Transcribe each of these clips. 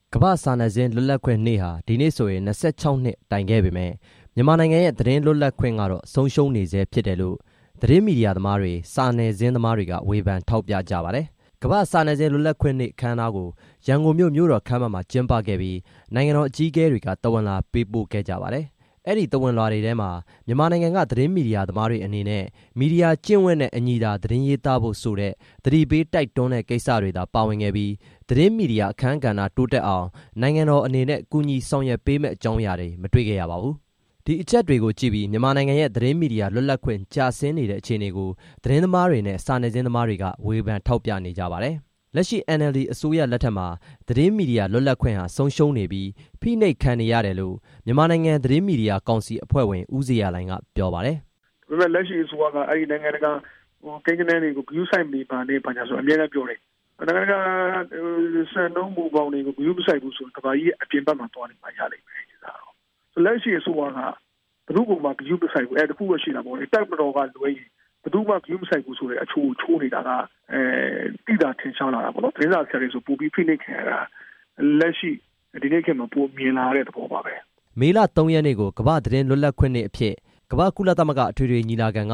ကမ္ဘာစာနယ်ဇင်းလွတ်လပ်ခွင့်နေ့ဟာဒီနေ့ဆိုရင်26နှစ်တိုင်ခဲ့ပေမဲ့မြန်မာနိုင်ငံရဲ့သတင်းလွတ်လပ်ခွင့်ကတော့ဆုံးရှုံးနေဆဲဖြစ်တယ်လို့သတင်းမီဒီယာသမားတွေစာနယ်ဇင်းသမားတွေကဝေဖန်ထောက်ပြကြပါတယ်။ကမ္ဘာစာနယ်ဇင်းလွတ်လပ်ခွင့်နေ့ခမ်းနားကိုရန်ကုန်မြို့တော်ခမ်းမမှာကျင်းပခဲ့ပြီးနိုင်ငံတော်အကြီးအကဲတွေကတဝန်လာပေးပို့ခဲ့ကြပါတယ်။အဲ့ဒီတဝန်လာတွေထဲမှာမြန်မာနိုင်ငံကသတင်းမီဒီယာသမားတွေအနေနဲ့မီဒီယာကျင့်ဝတ်နဲ့အညီသာသတင်းရေးသားဖို့ဆိုတဲ့သတိပေးတိုက်တွန်းတဲ့ကိစ္စတွေသာပါဝင်ခဲ့ပြီးသတင်းမီဒီယာအခမ်းကဏ္ဍတိုးတက်အောင်နိုင်ငံတော်အနေနဲ့ကူညီဆောင်ရွက်ပေးမဲ့အကြောင်းအရာတွေမတွေ့ခဲ့ရပါဘူး။ဒီအချက်တွေကိုကြည့်ပြီးမြန်မာနိုင်ငံရဲ့သတင်းမီဒီယာလွတ်လပ်ခွင့်ကျဆင်းနေတဲ့အခြေအနေကိုသတင်းသမားတွေနဲ့စာနယ်ဇင်းသမားတွေကဝေဖန်ထောက်ပြနေကြပါတယ်။လက်ရှိ NLD အစိုးရလက်ထက်မှာသတင်းမီဒီယာလွတ်လပ်ခွင့်ဟာဆုံးရှုံးနေပြီးဖိနှိပ်ခံနေရတယ်လို့မြန်မာနိုင်ငံသတင်းမီဒီယာကောင်စီအဖွဲ့ဝင်ဦးဇေယျလိုင်ကပြောပါတယ်။ဒါပေမဲ့လက်ရှိအစိုးရကအဲ့ဒီနိုင်ငံတကာကိန်းဂဏန်းတွေကိုဂရုစိုက်နေပါနဲ့ဘာညာဆိုအများကြီးပြောတယ်။နိုင်ငံတကာစံနှုန်းမူပေါင်းတွေကိုဂရုမစိုက်ဘူးဆိုရင်ကမ္ဘာကြီးအပြင်ဘက်မှာသွားနေမှာရလိမ့်မယ်ဒါတော့။ဆိုလက်ရှိအစိုးရကဘယ်သူ့ကိုမှဂရုမစိုက်ဘူးအဲ့တခုပဲရှိတာပေါ့လေ။တိုက်မတော်ကလွဲရင်ဘယ်သူမှဂရုမစိုက်ဘူးဆိုတဲ့အချိုးချိုးနေတာကတိတာထင်ရှားလာတာပေါ့နော်သတင်းစာဆရာတွေဆိုပူပြီးဖိနှိပ်ခံရတာလက်ရှိဒီနေ့ခေတ်မှာပိုမြင်လာတဲ့သဘောပါပဲမေလ3ရက်နေ့ကိုကမ္ဘာသတင်းလွတ်လပ်ခွင့်နေ့အဖြစ်ကမ္ဘာကုလသမဂ္ဂအထွေထွေညီလာခံက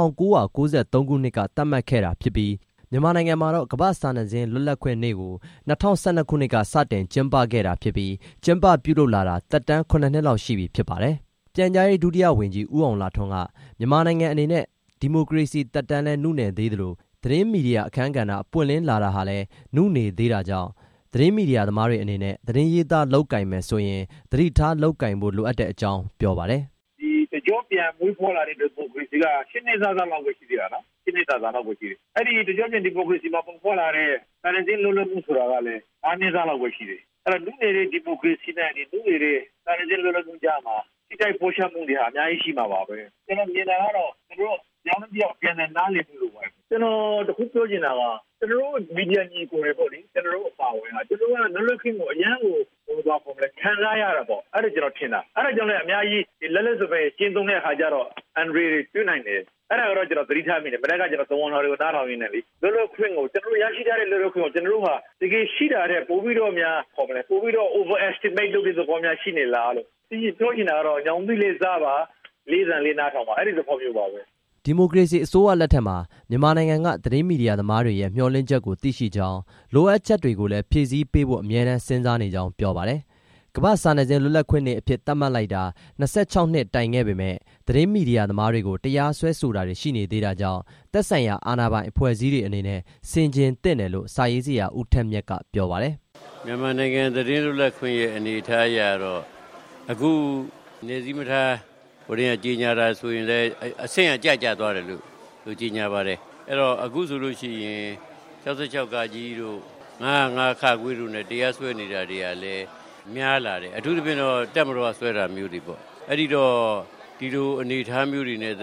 1993ခုနှစ်ကသတ်မှတ်ခဲ့တာဖြစ်ပြီးမြန်မာနိုင်ငံမှာတော့ကမ္ဘာစာနယ်ဇင်းလွတ်လပ်ခွင့်နေ့ကို2012ခုနှစ်ကစတင်ကျင်းပခဲ့တာဖြစ်ပြီးကျင်းပပြုလုပ်လာတာတက်တန်း9နှစ်လောက်ရှိပြီဖြစ်ပါတယ်ပြန်ကြားရေးဒုတိယဝန်ကြီးဦးအောင်လှထွန်းကမြန်မာနိုင်ငံအနေနဲ့ဒီမိုကရေစီတက်တန်းလဲနှုနယ်သေးတယ်လို့သတင်းမီဒီယာအခမ်းကဏ္ဍပွင့်လင်းလာတာဟာလဲနှုနေသေးတာကြောင့်သတင်းမီဒီယာသမားတွေအနေနဲ့သတင်းရေးသားလောက်ကင်မယ်ဆိုရင်သတိထားလောက်ကင်ဖို့လိုအပ်တဲ့အကြောင်းပြောပါတယ်ဒီတကြောပြန်မွေးဖော်လာတဲ့ဒီမိုကရေစီကရှင်းနေစားစားလောက်ပဲရှိသေးတာနော်ရှင်းနေစားစားလောက်ပဲရှိတယ်အဲ့ဒီတကြောပြန်ဒီမိုကရေစီမှာပုံဖော်လာတဲ့စာနယ်ဇင်းလွတ်လပ်မှုဆိုတာကလည်းအားနည်းစားလောက်ပဲရှိတယ်အဲ့တော့လူနေတဲ့ဒီမိုကရေစီနဲ့ဒီလူနေတဲ့စာနယ်ဇင်းလွတ်လပ်မှုကြားမှာစိတ်တိုက်ပို့ချမှုတွေဟာအများကြီးရှိမှာပါပဲကျွန်တော်မြင်တာကတော့ကျွန်တော်ရောင်းပြောက်ပြန်နေနားလည်မှုလို့ပဲကျွန်တော်တခုပြောချင်တာကကျွန်တော်တို့မီဒီယာညီကိုတွေပေါ့လေကျွန်တော်တို့အပါဝင်ကကျွန်တော်ကလွတ်လပ်ခွင့်ကိုအရန်ကိုဟိုသွားပုံလဲခံစားရတာပေါ့အဲ့ဒါကျွန်တော်ထင်တာအဲ့ဒါကြောင့်လည်းအများကြီးလက်လက်စပယ်ကျင်းသုံးတဲ့အခါကျတော့အန်ဒရီတွေတွေ့နိုင်တယ်အဲ့ဒါကတော့ကျွန်တော်သတိထားမိတယ်မနေ့ကကျွန်တော်သုံးဝန်တော်တွေကိုနားထောင်ရင်းနဲ့လေလွတ်လပ်ခွင့်ကိုကျွန်တော်တို့ရရှိထားတဲ့လွတ်လပ်ခွင့်ကိုကျွန်တော်တို့ဟာတကယ်ရှိတာတဲ့ပို့ပြီးတော့များဟောမလဲပို့ပြီးတော့ overestimate လုပ်တဲ့သဘောများရှိနေလားလို့ဒီပြောချင်တာကတော့ညောင်သီးလေးစားပါလေးစံလေးနားထောင်ပါအဲ့ဒီသဘောမျိုးပါပဲဒီမိုကရေစီအစိုးရလက်ထက်မှာမြန်မာနိုင်ငံကသတင်းမီဒီယာသမားတွေရဲ့မျှော်လင့်ချက်ကိုသိရှိကြောင်းလိုအပ်ချက်တွေကိုလည်းဖြည့်ဆည်းပေးဖို့အမြဲတမ်းစဉ်းစားနေကြောင်းပြောပါတယ်။ကမ္ဘာစာနယ်ဇင်းလွတ်လပ်ခွင့်နေ့အဖြစ်သတ်မှတ်လိုက်တာ26နှစ်တိုင်ခဲ့ပေမဲ့သတင်းမီဒီယာသမားတွေကိုတရားစွဲဆိုတာတွေရှိနေသေးတာကြောင့်သက်ဆိုင်ရာအာဏာပိုင်အဖွဲ့အစည်းတွေအနေနဲ့စင်ကြင်သင့်တယ်လို့စာရေးဆရာဦးထက်မြတ်ကပြောပါတယ်။မြန်မာနိုင်ငံသတင်းလွတ်လပ်ခွင့်ရဲ့အနေအထားအရတော့အခုနေစည်းမထားဘိုးရင်ကြီးညာတာဆိုရင်လည်းအဆင့်အကျကျသွားတယ်လို့သူကြီးညာပါတယ်အဲ့တော့အခုဆိုလို့ရှိရင်66ကကြီးတို့9ခါခွေးတို့နဲ့တရားစွဲနေတာတွေကလည်းများလာတယ်အထူးသဖြင့်တော့တက်မတော်ဆွဲတာမျိုးတွေပေါ့အဲ့ဒီတော့ဒီလိုအနေထားမျိုးတွေနဲ့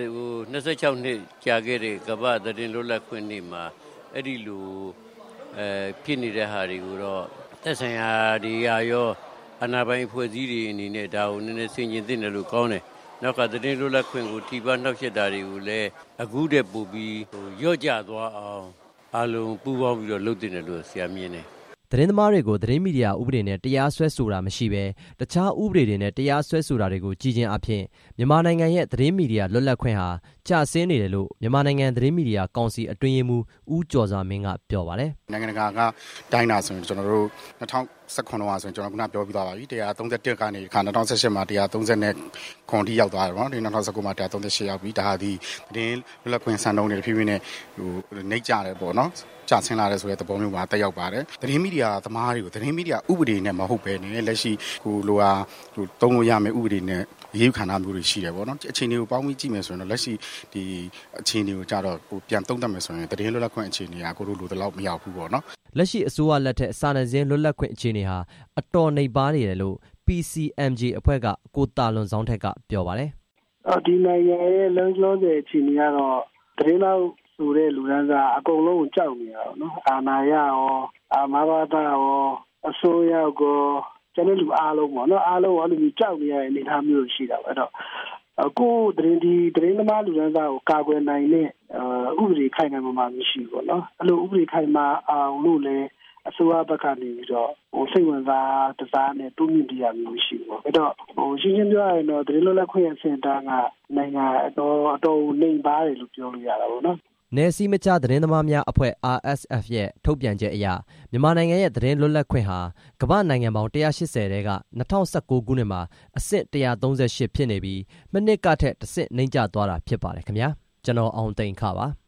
26နှစ်ကြာခဲ့တဲ့ကမ္ဘာသတင်းလွတ်လပ်ခွင့်နေ့မှာအဲ့ဒီလိုဖြစ်နေတဲ့ဟာတွေကိုတော့သက်ဆိုင်ရာတွေရောအနာပိုင်ဖွဲ့စည်းတွေအနေနဲ့ဒါကိုနည်းနည်းဆင်ခြင်သင့်တယ်လို့ကောင်းတယ်။နောက်ကသတင်းလွတ်လပ်ခွင့်ကိုထိပါနှောက်ယှက်တာတွေကိုလည်းအခုတည်းပို့ပြီးရော့ကျသွားအောင်အလုံးပူးပေါင်းပြီးတော့လုပ်သင့်တယ်လို့ဆရာမြင်တယ်။သတင်းသမားတွေကိုသတင်းမီဒီယာဥပဒေနဲ့တရားစွဲဆိုတာမရှိဘဲတခြားဥပဒေတွေနဲ့တရားစွဲဆိုတာတွေကိုကြည်ချင်းအဖြစ်မြန်မာနိုင်ငံရဲ့သတင်းမီဒီယာလွတ်လပ်ခွင့်ဟာကျဆင်းနေတယ်လို့မြန်မာနိုင်ငံသတင်းမီဒီယာကောင်စီအတွင်းရေးမှူးဦးကျော်စွာမင်းကပြောပါတယ်။နိုင်ငံတကာကတိုင်းတာဆိုရင်ကျွန်တော်တို့2019ခုဆိုရင်ကျွန်တော်ခုနပြောပြသွားပါပြီ131ကနေခါ2018မှာ130ထိရောက်သွားတယ်နော်ဒီ2019မှာ138ရောက်ပြီဒါဟာဒီသတင်းလွတ်လပ်ခွင့်စံနှုန်းတွေဖြည်းဖြည်းနဲ့ဟိုနှိမ့်ကြတယ်ပေါ့နော်ကျဆင်းလာတဲ့ဆိုတဲ့သဘောမျိုးမှာတက်ရောက်ပါတယ်သတင်းမီဒီယာသမားတွေကိုသတင်းမီဒီယာဥပဒေနဲ့မဟုတ်ဘဲနဲ့လက်ရှိဟိုလိုဟာဟိုတုံးလို့ရမယ့်ဥပဒေနဲ့အရေးယူခံရမျိုးတွေရှိတယ်ပေါ့နော်အခြေအနေကိုပေါင်းပြီးကြည့်မယ်ဆိုရင်တော့လက်ရှိဒီအခြေအနေကိုကြတော့ဟိုပြန်သုံးသပ်မယ်ဆိုရင်သတင်းလွတ်လပ်ခွင့်အခြေအနေကကိုတို့လိုတလောက်မရောက်ဘူးပေါ့နော်လက်ရှိအစိုးရလက်ထက်စာနယ်ဇင်းလွတ်လပ်ခွင့်အခြေအနေဟာအတော်နှိပ်ပါနေတယ်လို့ PCMG အဖွဲ့ကကိုတာလွန်ဆောင်ထက်ကပြောပါတယ်ဒီနိုင်ငံရဲ့လုံးလုံးတဲ့အခြေအနေကတော့သတင်းလောက်ဆိုတဲ့လူတန်းစားအကုန်လုံးကိုကြောက်နေရတော့နော်အာဏာရရောအာမဘာသာရောအစိုးရကောကျန်တဲ့လူအားလုံးပေါ့နော်အားလုံးကအဲ့လိုကြောက်နေရတဲ့အနေအထားမျိုးရှိတာပဲအဲ့တော့အခုသတင်းသမားလူတန်းစားကိုကာကွယ်နိုင်တဲ့ဥပဒေခိုင်ခိုင်မာမာမရှိဘူးပေါ့နော်အဲ့လိုဥပဒေခိုင်မာအောင်လို့လည်းအစိုးရဘက်ကနေပြီးတော့စိတ်ဝင်စားတစားနဲ့တူးမြင့်တရားမျိုးရှိပေါ့အဲ့တော့ရှင်းရှင်းပြောရရင်တော့သတင်းလွတ်လပ်ခွင့်ရဲ့စင်တာကနိုင်ငံအတော်နှိမ်ပါတယ်လို့ပြောလို့ရတာပေါ့နော်နယ်စည်းမခြားသတင်းသမားများအဖွဲ့ RSF ရဲ့ထုတ်ပြန်ချက်အရမြန်မာနိုင်ငံရဲ့သတင်းလွတ်လပ်ခွင့်ဟာကမ္ဘာနိုင်ငံပေါင်း180တဲက2019ခုနှစ်မှာအဆင့်138ဖြစ်နေပြီးမိနစ်ကထက်တစ်ဆင့်နှိမ့်ကျသွားတာဖြစ်ပါတယ်ခင်ဗျာကျွန်တော်အောင်သိန်းခပါ